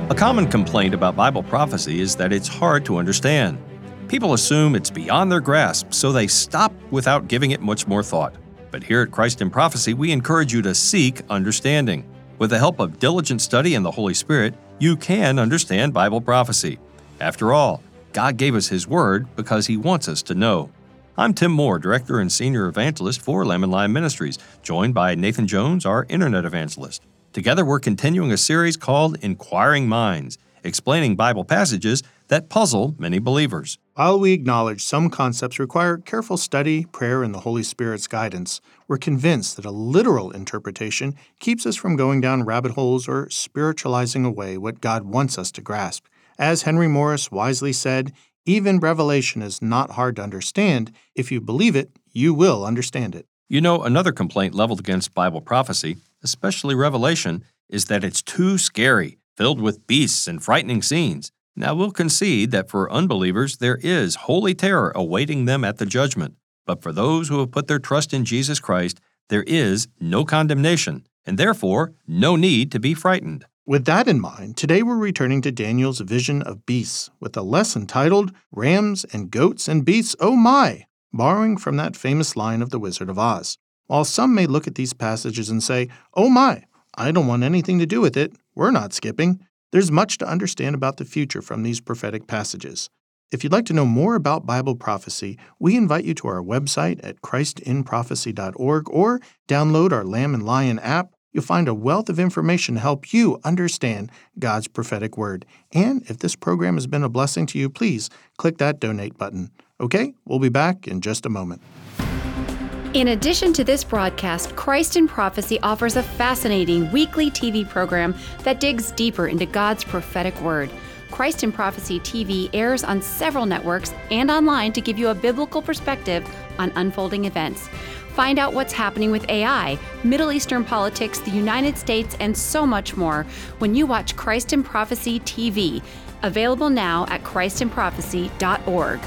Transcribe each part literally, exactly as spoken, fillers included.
A common complaint about Bible prophecy is that it's hard to understand. People assume it's beyond their grasp, so they stop without giving it much more thought. But here at Christ in Prophecy, we encourage you to seek understanding. With the help of diligent study and the Holy Spirit, you can understand Bible prophecy. After all, God gave us His Word because He wants us to know. I'm Tim Moore, Director and Senior Evangelist for Lamb and Lion Ministries, joined by Nathan Jones, our Internet Evangelist. Together, we're continuing a series called Inquiring Minds, explaining Bible passages that puzzle many believers. While we acknowledge some concepts require careful study, prayer, and the Holy Spirit's guidance, we're convinced that a literal interpretation keeps us from going down rabbit holes or spiritualizing away what God wants us to grasp. As Henry Morris wisely said, even Revelation is not hard to understand. If you believe it, you will understand it. You know, another complaint leveled against Bible prophecy, especially Revelation, is that it's too scary, filled with beasts and frightening scenes. Now, we'll concede that for unbelievers, there is holy terror awaiting them at the judgment. But for those who have put their trust in Jesus Christ, there is no condemnation, and therefore no need to be frightened. With that in mind, today we're returning to Daniel's vision of beasts with a lesson titled Rams and Goats and Beasts, Oh My! Borrowing from that famous line of The Wizard of Oz. While some may look at these passages and say, Oh my, I don't want anything to do with it, we're not skipping, there's much to understand about the future from these prophetic passages. If you'd like to know more about Bible prophecy, we invite you to our website at christ in prophecy dot org or download our Lamb and Lion app. You'll find a wealth of information to help you understand God's prophetic word. And if this program has been a blessing to you, please click that donate button. Okay, we'll be back in just a moment. In addition to this broadcast, Christ in Prophecy offers a fascinating weekly T V program that digs deeper into God's prophetic word. Christ in Prophecy T V airs on several networks and online to give you a biblical perspective on unfolding events. Find out what's happening with A I, Middle Eastern politics, the United States, and so much more when you watch Christ in Prophecy T V. Available now at christ in prophecy dot org.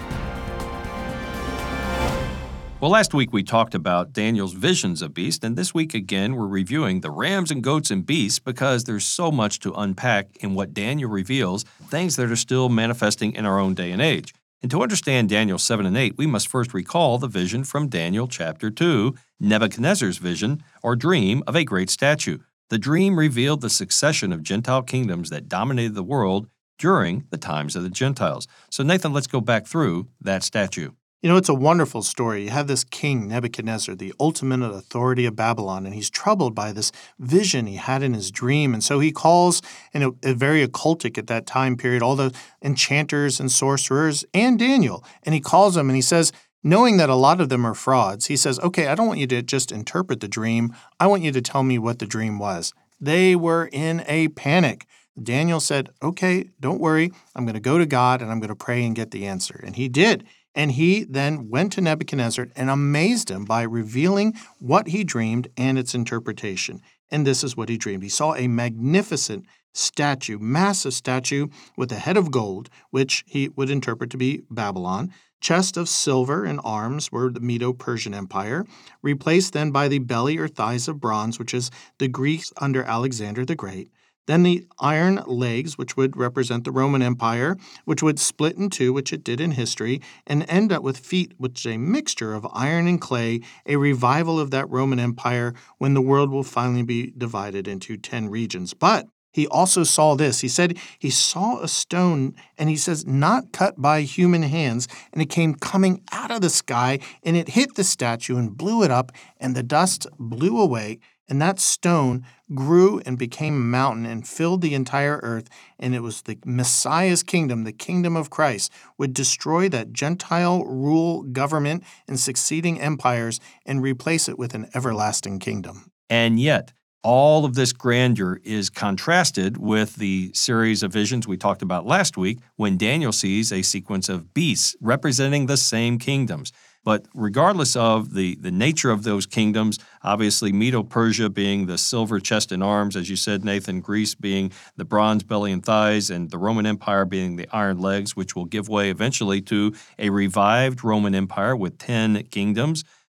Well, last week we talked about Daniel's visions of beasts, and this week again we're reviewing the rams and goats and beasts because there's so much to unpack in what Daniel reveals, things that are still manifesting in our own day and age. And to understand Daniel seven and eight, we must first recall the vision from Daniel chapter two, Nebuchadnezzar's vision, or dream of a great statue. The dream revealed the succession of Gentile kingdoms that dominated the world during the times of the Gentiles. So Nathan, let's go back through that statue. You know, it's a wonderful story. You have this king, Nebuchadnezzar, the ultimate authority of Babylon, and he's troubled by this vision he had in his dream. And so he calls, and a, a very occultic at that time period, all the enchanters and sorcerers and Daniel. And he calls them and he says, knowing that a lot of them are frauds, he says, okay, I don't want you to just interpret the dream. I want you to tell me what the dream was. They were in a panic. Daniel said, okay, don't worry. I'm going to go to God and I'm going to pray and get the answer. And he did. And he then went to Nebuchadnezzar and amazed him by revealing what he dreamed and its interpretation. And this is what he dreamed. He saw a magnificent statue, massive statue with a head of gold, which he would interpret to be Babylon, chest of silver and arms were the Medo-Persian Empire, replaced then by the belly or thighs of bronze, which is the Greeks under Alexander the Great. Then the iron legs, which would represent the Roman Empire, which would split in two, which it did in history, and end up with feet, which is a mixture of iron and clay, a revival of that Roman Empire when the world will finally be divided into ten regions. But he also saw this. He said he saw a stone, and he says, not cut by human hands, and it came coming out of the sky, and it hit the statue and blew it up, and the dust blew away. And that stone grew and became a mountain and filled the entire earth, and it was the Messiah's kingdom, the kingdom of Christ, would destroy that Gentile rule government and succeeding empires and replace it with an everlasting kingdom. And yet, all of this grandeur is contrasted with the series of visions we talked about last week when Daniel sees a sequence of beasts representing the same kingdoms. But regardless of the, the nature of those kingdoms, obviously Medo-Persia being the silver chest and arms, as you said, Nathan, Greece being the bronze belly and thighs, and the Roman Empire being the iron legs, which will give way eventually to a revived Roman Empire with ten kingdoms.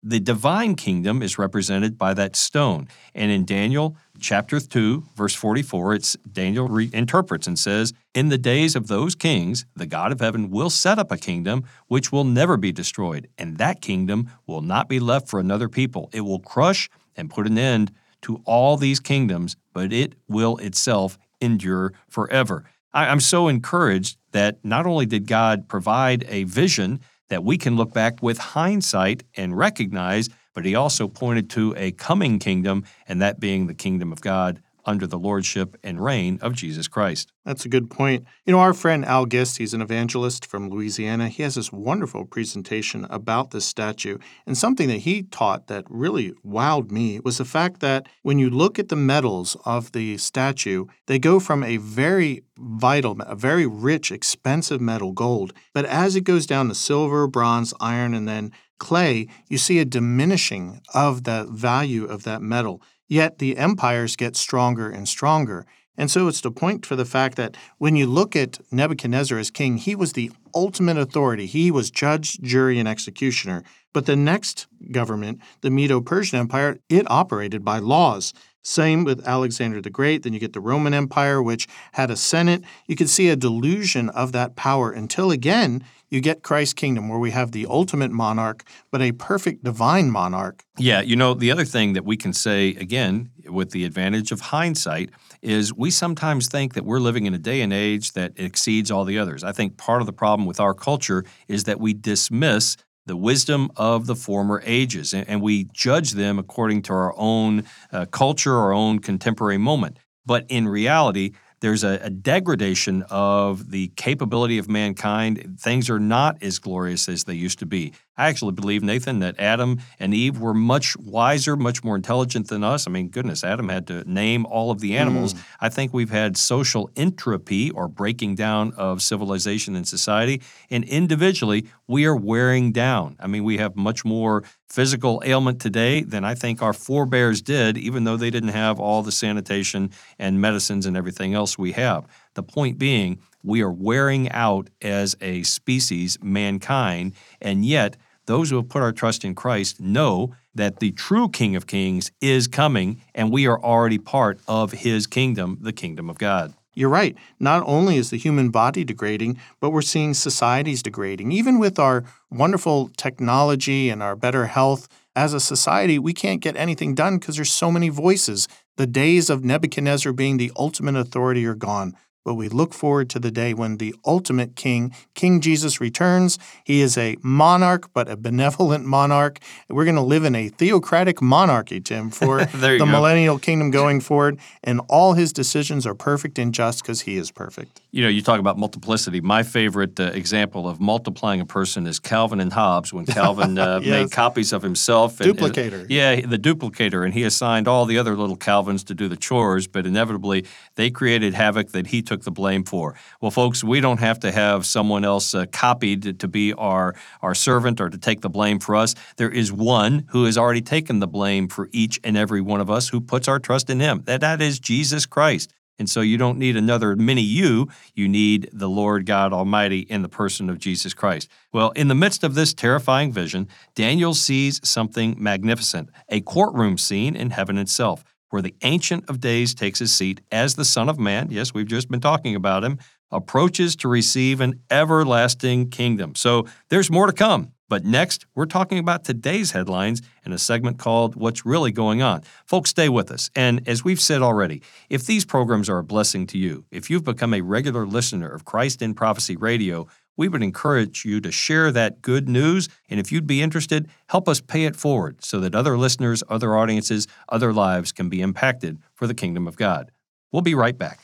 The divine kingdom is represented by that stone. And in Daniel chapter two, verse forty-four, it's Daniel reinterprets and says, "In the days of those kings, the God of heaven will set up a kingdom which will never be destroyed, and that kingdom will not be left for another people. It will crush and put an end to all these kingdoms, but it will itself endure forever." I, I'm so encouraged that not only did God provide a vision that we can look back with hindsight and recognize, but he also pointed to a coming kingdom, and that being the kingdom of God under the lordship and reign of Jesus Christ. That's a good point. You know, our friend Al Gist, he's an evangelist from Louisiana. He has this wonderful presentation about this statue. And something that he taught that really wowed me was the fact that when you look at the metals of the statue, they go from a very vital, a very rich, expensive metal, gold. But as it goes down to silver, bronze, iron, and then clay, you see a diminishing of the value of that metal. Yet the empires get stronger and stronger. And so it's to point for the fact that when you look at Nebuchadnezzar as king, he was the ultimate authority. He was judge, jury, and executioner. But the next government, the Medo-Persian Empire, it operated by laws. Same with Alexander the Great. Then you get the Roman Empire, which had a senate. You can see a delusion of that power until, again, you get Christ's kingdom, where we have the ultimate monarch, but a perfect divine monarch. Yeah, you know, the other thing that we can say, again, with the advantage of hindsight, is we sometimes think that we're living in a day and age that exceeds all the others. I think part of the problem with our culture is that we dismiss the wisdom of the former ages, and we judge them according to our own uh, culture, our own contemporary moment. But in reality, there's a, a degradation of the capability of mankind. Things are not as glorious as they used to be. I actually believe, Nathan, that Adam and Eve were much wiser, much more intelligent than us. I mean, goodness, Adam had to name all of the animals. Mm. I think we've had social entropy, or breaking down of civilization and society, and individually, we are wearing down. I mean, we have much more physical ailment today than I think our forebears did, even though they didn't have all the sanitation and medicines and everything else we have. The point being, we are wearing out as a species, mankind, and yet those who have put our trust in Christ know that the true King of Kings is coming, and we are already part of his kingdom, the kingdom of God. You're right. Not only is the human body degrading, but we're seeing societies degrading. Even with our wonderful technology and our better health, as a society, we can't get anything done because there's so many voices. The days of Nebuchadnezzar being the ultimate authority are gone. But we look forward to the day when the ultimate king, King Jesus, returns. He is a monarch, but a benevolent monarch. We're going to live in a theocratic monarchy, Tim, for the go. millennial kingdom going forward. And all his decisions are perfect and just because he is perfect. You know, you talk about multiplicity. My favorite uh, example of multiplying a person is Calvin and Hobbes, when Calvin uh, yes. made copies of himself. And, duplicator. And, yeah, the duplicator. And he assigned all the other little Calvins to do the chores, but inevitably they created havoc that he took the blame for. Well, folks, we don't have to have someone else uh, copied to, to be our, our servant or to take the blame for us. There is one who has already taken the blame for each and every one of us who puts our trust in him. That, that is Jesus Christ. And so you don't need another mini you. You need the Lord God Almighty in the person of Jesus Christ. Well, in the midst of this terrifying vision, Daniel sees something magnificent, a courtroom scene in heaven itself, where the Ancient of Days takes his seat as the Son of Man, yes, we've just been talking about him, approaches to receive an everlasting kingdom. So there's more to come. But next, we're talking about today's headlines in a segment called What's Really Going On. Folks, stay with us. And as we've said already, if these programs are a blessing to you, if you've become a regular listener of Christ in Prophecy Radio, we would encourage you to share that good news. And if you'd be interested, help us pay it forward so that other listeners, other audiences, other lives can be impacted for the kingdom of God. We'll be right back.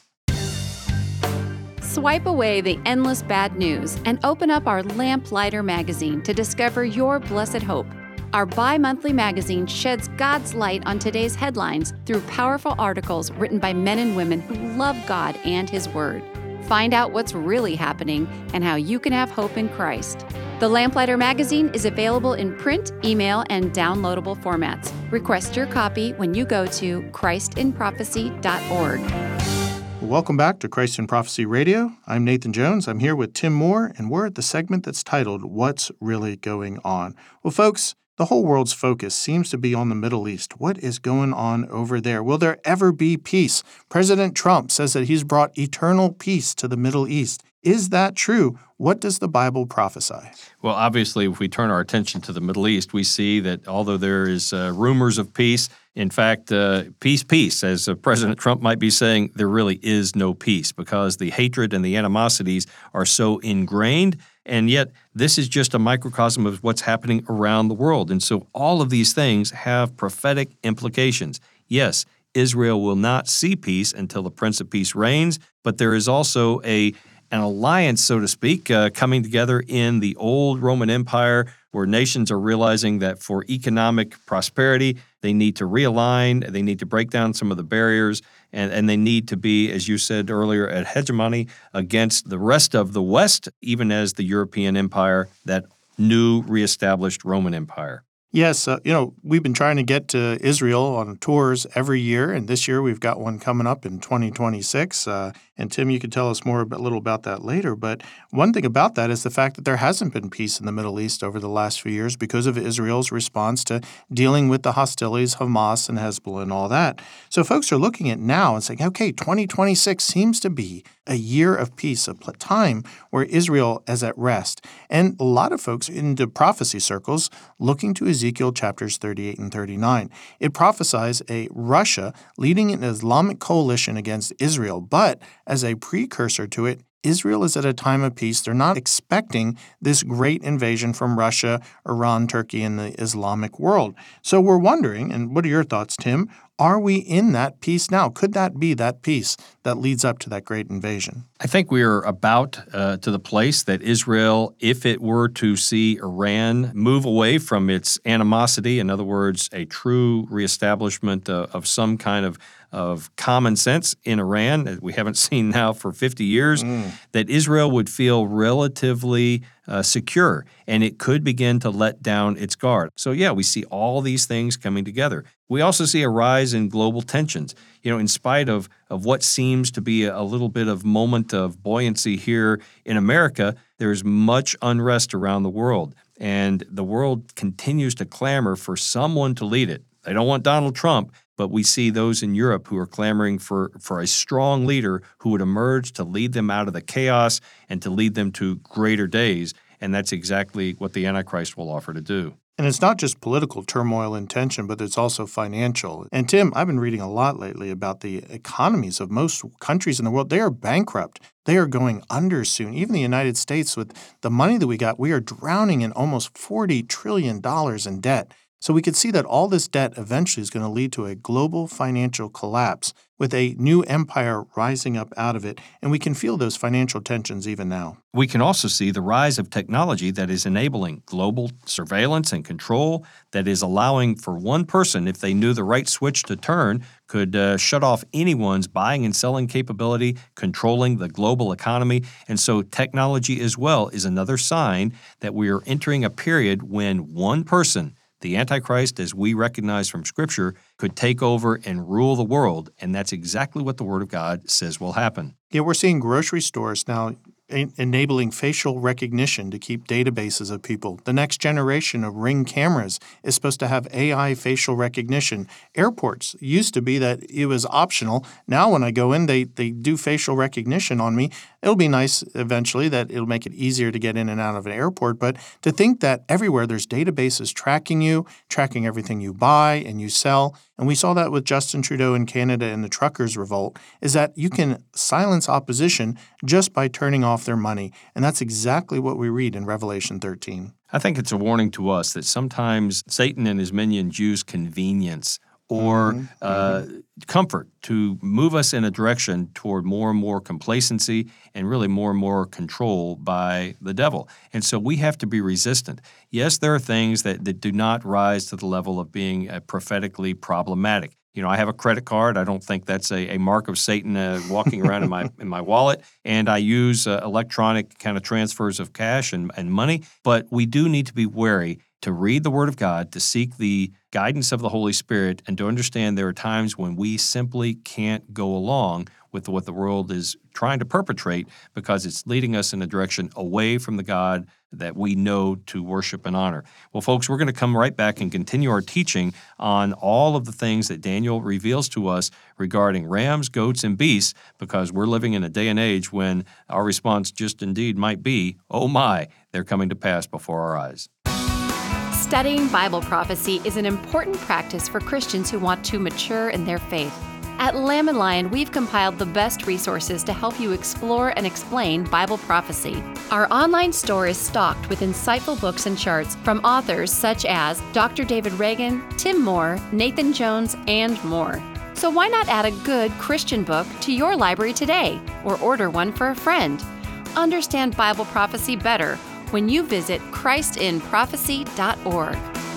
Swipe away the endless bad news and open up our Lamplighter magazine to discover your blessed hope. Our bi-monthly magazine sheds God's light on today's headlines through powerful articles written by men and women who love God and His Word. Find out what's really happening and how you can have hope in Christ. The Lamplighter magazine is available in print, email, and downloadable formats. Request your copy when you go to christ in prophecy dot org. Welcome back to Christ in Prophecy Radio. I'm Nathan Jones. I'm here with Tim Moore, and we're at the segment that's titled, What's Really Going On? Well, folks, The whole world's focus seems to be on the Middle East. What is going on over there? Will there ever be peace? President Trump says that he's brought eternal peace to the Middle East. Is that true? What does the Bible prophesy? Well, obviously, if we turn our attention to the Middle East, we see that although there is uh, rumors of peace, in fact, uh, peace, peace, as uh, President Trump might be saying, there really is no peace because the hatred and the animosities are so ingrained. And yet, this is just a microcosm of what's happening around the world. And so all of these things have prophetic implications. Yes, Israel will not see peace until the Prince of Peace reigns, but there is also a an alliance, so to speak, uh, coming together in the old Roman Empire where nations are realizing that for economic prosperity, they need to realign, they need to break down some of the barriers, and, and they need to be, as you said earlier, at hegemony against the rest of the West, even as the European Empire, that new reestablished Roman Empire. Yes, uh, you know, we've been trying to get to Israel on tours every year, and this year we've got one coming up in twenty twenty-six. Uh, and Tim, you can tell us more, a little about that later. But one thing about that is the fact that there hasn't been peace in the Middle East over the last few years because of Israel's response to dealing with the hostilities of Hamas and Hezbollah and all that. So folks are looking at now and saying, okay, twenty twenty-six seems to be a year of peace, a time where Israel is at rest. And a lot of folks into prophecy circles looking to Ezekiel chapters thirty-eight and thirty-nine. It prophesies a Russia leading an Islamic coalition against Israel, but as a precursor to it, Israel is at a time of peace. They're not expecting this great invasion from Russia, Iran, Turkey, and the Islamic world. So we're wondering, and what are your thoughts, Tim? Are we in that peace now? Could that be that peace that leads up to that great invasion? I think we are about uh, to the place that Israel, if it were to see Iran move away from its animosity, in other words, a true reestablishment uh, of some kind of of common sense in Iran that we haven't seen now for fifty years, mm. that Israel would feel relatively uh, secure, and it could begin to let down its guard. So yeah, we see all these things coming together. We also see a rise in global tensions. You know, in spite of, of what seems to be a little bit of moment of buoyancy here in America, there's much unrest around the world, and the world continues to clamor for someone to lead it. They don't want Donald Trump, but we see those in Europe who are clamoring for, for a strong leader who would emerge to lead them out of the chaos and to lead them to greater days. And that's exactly what the Antichrist will offer to do. And it's not just political turmoil and tension, but it's also financial. And Tim, I've been reading a lot lately about the economies of most countries in the world. They are bankrupt. They are going under soon. Even the United States, with the money that we got, we are drowning in almost forty trillion dollars in debt. So we could see that all this debt eventually is going to lead to a global financial collapse with a new empire rising up out of it, and we can feel those financial tensions even now. We can also see the rise of technology that is enabling global surveillance and control, that is allowing for one person, if they knew the right switch to turn, could uh, shut off anyone's buying and selling capability, controlling the global economy. And so technology as well is another sign that we are entering a period when one person, the Antichrist, as we recognize from Scripture, could take over and rule the world, and that's exactly what the Word of God says will happen. Yeah, we're seeing grocery stores now enabling facial recognition to keep databases of people. The next generation of Ring cameras is supposed to have A I facial recognition. Airports used to be that it was optional. Now when I go in, they, they do facial recognition on me. It'll be nice eventually that it'll make it easier to get in and out of an airport, but to think that everywhere there's databases tracking you, tracking everything you buy and you sell, and we saw that with Justin Trudeau in Canada and the truckers' revolt, is that you can silence opposition just by turning off their money. And that's exactly what we read in Revelation thirteen. I think it's a warning to us that sometimes Satan and his minions use convenience or mm-hmm. uh, mm-hmm. comfort to move us in a direction toward more and more complacency and really more and more control by the devil. And so we have to be resistant. Yes, there are things that, that do not rise to the level of being uh, prophetically problematic. You know, I have a credit card. I don't think that's a, a mark of Satan uh, walking around in my in my wallet. And I use uh, electronic kind of transfers of cash and, and money. But we do need to be wary to read the Word of God, to seek the guidance of the Holy Spirit, and to understand there are times when we simply can't go along with what the world is trying to perpetrate because it's leading us in a direction away from the God that we know to worship and honor. Well, folks, we're going to come right back and continue our teaching on all of the things that Daniel reveals to us regarding rams, goats, and beasts, because we're living in a day and age when our response just indeed might be, oh my, they're coming to pass before our eyes. Studying Bible prophecy is an important practice for Christians who want to mature in their faith. At Lamb and Lion, we've compiled the best resources to help you explore and explain Bible prophecy. Our online store is stocked with insightful books and charts from authors such as Doctor David Reagan, Tim Moore, Nathan Jones, and more. So why not add a good Christian book to your library today, or order one for a friend? Understand Bible prophecy better when you visit Christ in Prophecy dot org.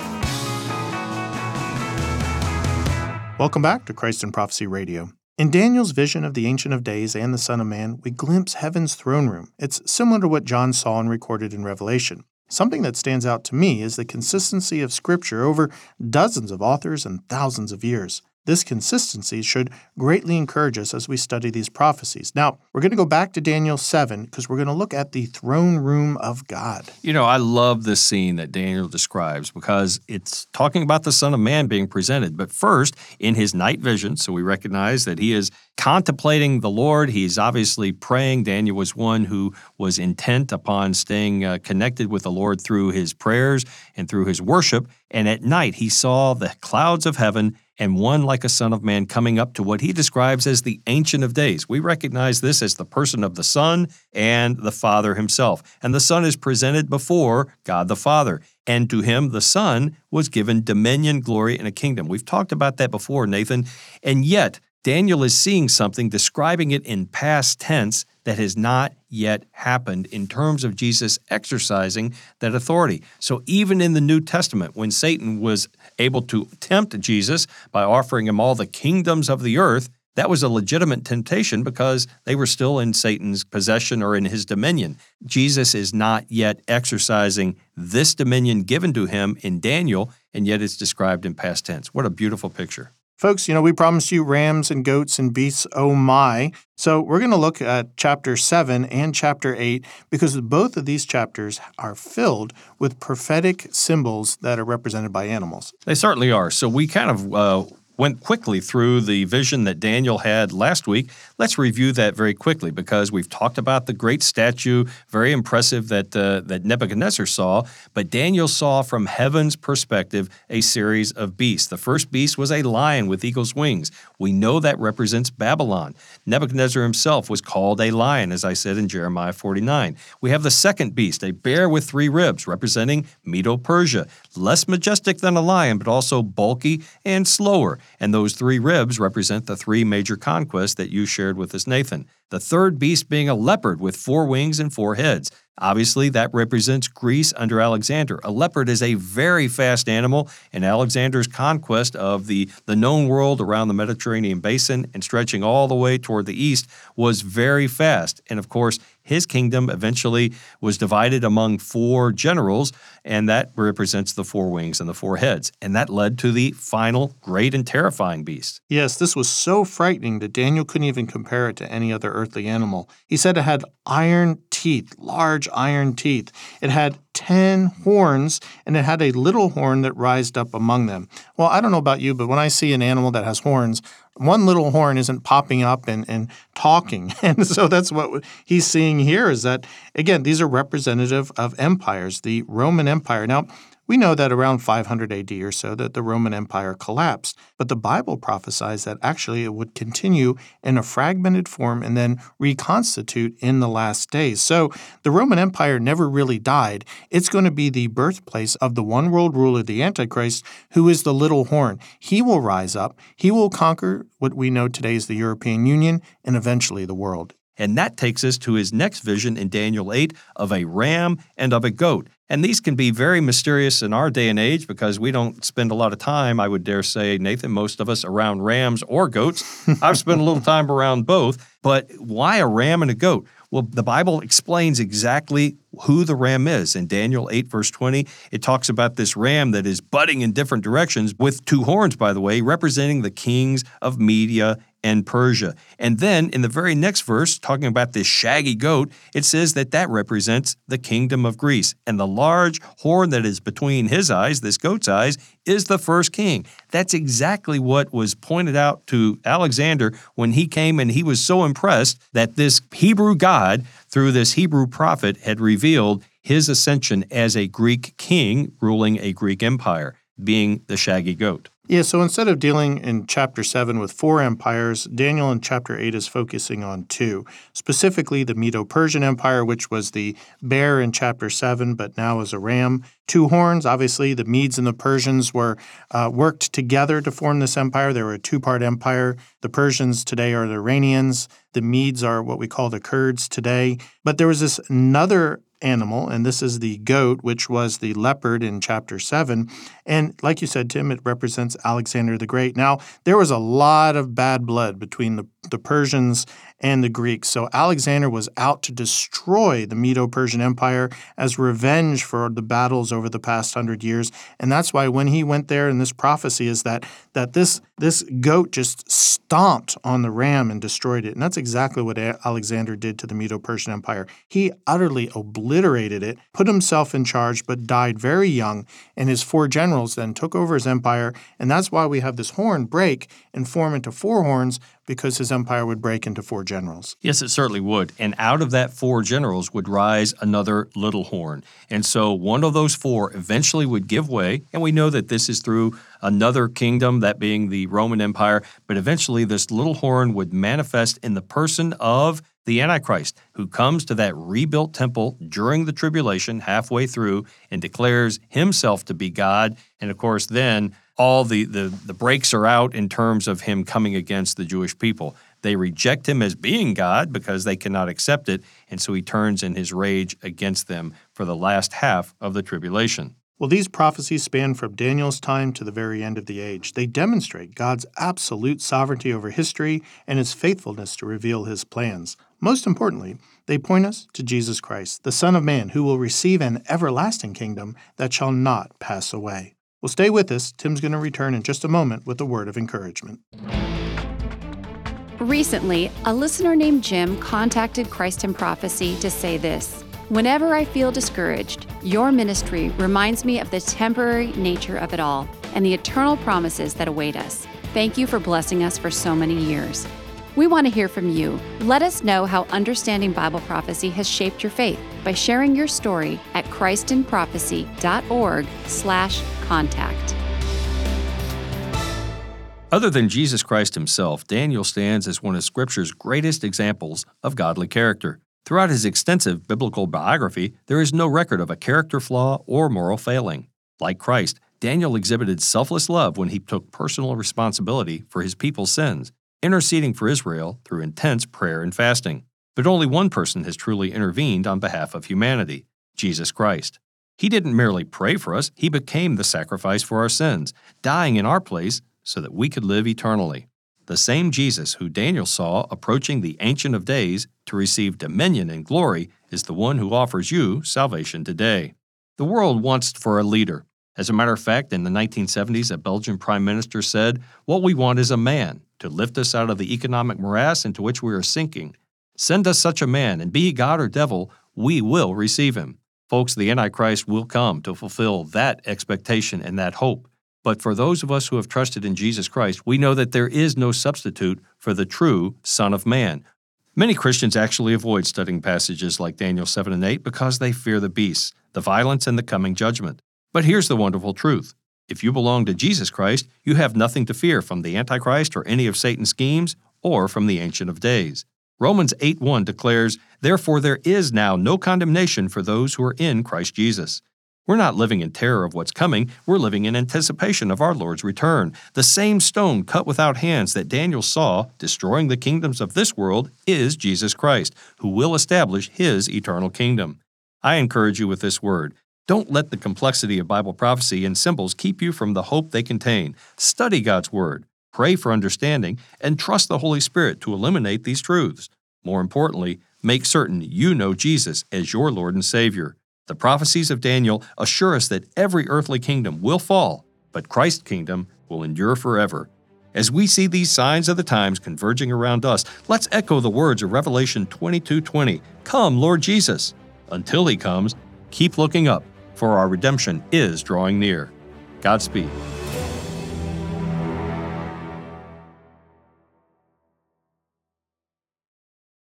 Welcome back to Christ in Prophecy Radio. In Daniel's vision of the Ancient of Days and the Son of Man, we glimpse heaven's throne room. It's similar to what John saw and recorded in Revelation. Something that stands out to me is the consistency of Scripture over dozens of authors and thousands of years. This consistency should greatly encourage us as we study these prophecies. Now, we're going to go back to Daniel seven because we're going to look at the throne room of God. You know, I love this scene that Daniel describes because it's talking about the Son of Man being presented. But first, in his night vision, so we recognize that he is contemplating the Lord. He's obviously praying. Daniel was one who was intent upon staying uh, connected with the Lord through his prayers and through his worship. And at night, he saw the clouds of heaven and one like a son of man coming up to what he describes as the Ancient of Days. We recognize this as the person of the Son and the Father himself. And the Son is presented before God the Father. And to him, the Son, was given dominion, glory, and a kingdom. We've talked about that before, Nathan. And yet, Daniel is seeing something, describing it in past tense, that has not yet happened in terms of Jesus exercising that authority. So even in the New Testament, when Satan was able to tempt Jesus by offering him all the kingdoms of the earth, that was a legitimate temptation because they were still in Satan's possession or in his dominion. Jesus is not yet exercising this dominion given to him in Daniel, and yet it's described in past tense. What a beautiful picture. Folks, you know, we promised you rams and goats and beasts, oh my. So we're going to look at chapter seven and chapter eight because both of these chapters are filled with prophetic symbols that are represented by animals. They certainly are. So we kind of uh, went quickly through the vision that Daniel had last week. Let's review that very quickly because we've talked about the great statue, very impressive, that uh, that Nebuchadnezzar saw, but Daniel saw from heaven's perspective a series of beasts. The first beast was a lion with eagle's wings. We know that represents Babylon. Nebuchadnezzar himself was called a lion, as I said in Jeremiah forty-nine. We have the second beast, a bear with three ribs, representing Medo-Persia, less majestic than a lion, but also bulky and slower. And those three ribs represent the three major conquests that you shared with us, Nathan. The third beast being a leopard with four wings and four heads. Obviously, that represents Greece under Alexander. A leopard is a very fast animal, and Alexander's conquest of the, the known world around the Mediterranean basin and stretching all the way toward the east was very fast. And of course, his kingdom eventually was divided among four generals, and that represents the four wings and the four heads. And that led to the final great and terrifying beast. Yes, this was so frightening that Daniel couldn't even compare it to any other earthly animal. He said it had iron teeth, large iron teeth. It had ten horns, and it had a little horn that rised up among them. Well, I don't know about you, but when I see an animal that has horns, one little horn isn't popping up and, and talking. And so that's what he's seeing here is that, again, these are representative of empires, the Roman Empire. Now, we know that around five hundred A D or so that the Roman Empire collapsed, but the Bible prophesies that actually it would continue in a fragmented form and then reconstitute in the last days. So the Roman Empire never really died. It's going to be the birthplace of the one world ruler, the Antichrist, who is the little horn. He will rise up. He will conquer what we know today as the European Union and eventually the world. And that takes us to his next vision in Daniel eight of a ram and of a goat. And these can be very mysterious in our day and age because we don't spend a lot of time, I would dare say, Nathan, most of us around rams or goats. I've spent a little time around both. But why a ram and a goat? Well, the Bible explains exactly who the ram is. In Daniel eight, verse twenty, it talks about this ram that is butting in different directions with two horns, by the way, representing the kings of Media and Persia. And then in the very next verse, talking about this shaggy goat, it says that that represents the kingdom of Greece. And the large horn that is between his eyes, this goat's eyes, is the first king. That's exactly what was pointed out to Alexander when he came, and he was so impressed that this Hebrew God, through this Hebrew prophet, had revealed his ascension as a Greek king ruling a Greek empire, being the shaggy goat. Yeah, so instead of dealing in chapter seven with four empires, Daniel in chapter eight is focusing on two, specifically the Medo-Persian Empire, which was the bear in chapter seven, but now is a ram. Two horns, obviously, the Medes and the Persians were uh, worked together to form this empire. They were a two-part empire. The Persians today are the Iranians. The Medes are what we call the Kurds today. But there was this another animal, and this is the goat, which was the leopard in chapter seven. And like you said, Tim, it represents Alexander the Great. Now, there was a lot of bad blood between the, the Persians and the Greeks. So Alexander was out to destroy the Medo-Persian Empire as revenge for the battles over the past hundred years. And that's why when he went there, in this prophecy is that that this, this goat just stomped on the ram and destroyed it. And that's exactly what Alexander did to the Medo-Persian Empire. He utterly obliterated it, put himself in charge, but died very young. And his four generals then took over his empire. And that's why we have this horn break and form into four horns, because his empire would break into four generals. Yes, it certainly would. And out of that four generals would rise another little horn. And so one of those four eventually would give way, and we know that this is through another kingdom, that being the Roman Empire, but eventually this little horn would manifest in the person of the Antichrist, who comes to that rebuilt temple during the tribulation halfway through and declares himself to be God. And of course, then all the, the, the breaks are out in terms of him coming against the Jewish people. They reject him as being God because they cannot accept it, and so he turns in his rage against them for the last half of the tribulation. Well, these prophecies span from Daniel's time to the very end of the age. They demonstrate God's absolute sovereignty over history and his faithfulness to reveal his plans. Most importantly, they point us to Jesus Christ, the Son of Man, who will receive an everlasting kingdom that shall not pass away. Well, stay with us. Tim's going to return in just a moment with a word of encouragement. Recently, a listener named Jim contacted Christ in Prophecy to say this: "Whenever I feel discouraged, your ministry reminds me of the temporary nature of it all and the eternal promises that await us. Thank you for blessing us for so many years." We want to hear from you. Let us know how understanding Bible prophecy has shaped your faith by sharing your story at christinprophecy.org slash contact. Other than Jesus Christ himself, Daniel stands as one of Scripture's greatest examples of godly character. Throughout his extensive biblical biography, there is no record of a character flaw or moral failing. Like Christ, Daniel exhibited selfless love when he took personal responsibility for his people's sins, interceding for Israel through intense prayer and fasting. But only one person has truly intervened on behalf of humanity: Jesus Christ. He didn't merely pray for us, he became the sacrifice for our sins, dying in our place so that we could live eternally. The same Jesus who Daniel saw approaching the Ancient of Days to receive dominion and glory is the one who offers you salvation today. The world wants for a leader. As a matter of fact, in the nineteen seventies, a Belgian prime minister said, "What we want is a man to lift us out of the economic morass into which we are sinking. Send us such a man, and be he God or devil, we will receive him." Folks, the Antichrist will come to fulfill that expectation and that hope. But for those of us who have trusted in Jesus Christ, we know that there is no substitute for the true Son of Man. Many Christians actually avoid studying passages like Daniel seven and eight because they fear the beasts, the violence, and the coming judgment. But here's the wonderful truth. If you belong to Jesus Christ, you have nothing to fear from the Antichrist or any of Satan's schemes or from the Ancient of Days. Romans eight one declares, "Therefore there is now no condemnation for those who are in Christ Jesus." We're not living in terror of what's coming, we're living in anticipation of our Lord's return. The same stone cut without hands that Daniel saw destroying the kingdoms of this world is Jesus Christ, who will establish his eternal kingdom. I encourage you with this word. Don't let the complexity of Bible prophecy and symbols keep you from the hope they contain. Study God's Word, pray for understanding, and trust the Holy Spirit to illuminate these truths. More importantly, make certain you know Jesus as your Lord and Savior. The prophecies of Daniel assure us that every earthly kingdom will fall, but Christ's kingdom will endure forever. As we see these signs of the times converging around us, let's echo the words of Revelation twenty-two twenty, "Come, Lord Jesus." Until he comes, keep looking up, for our redemption is drawing near. Godspeed.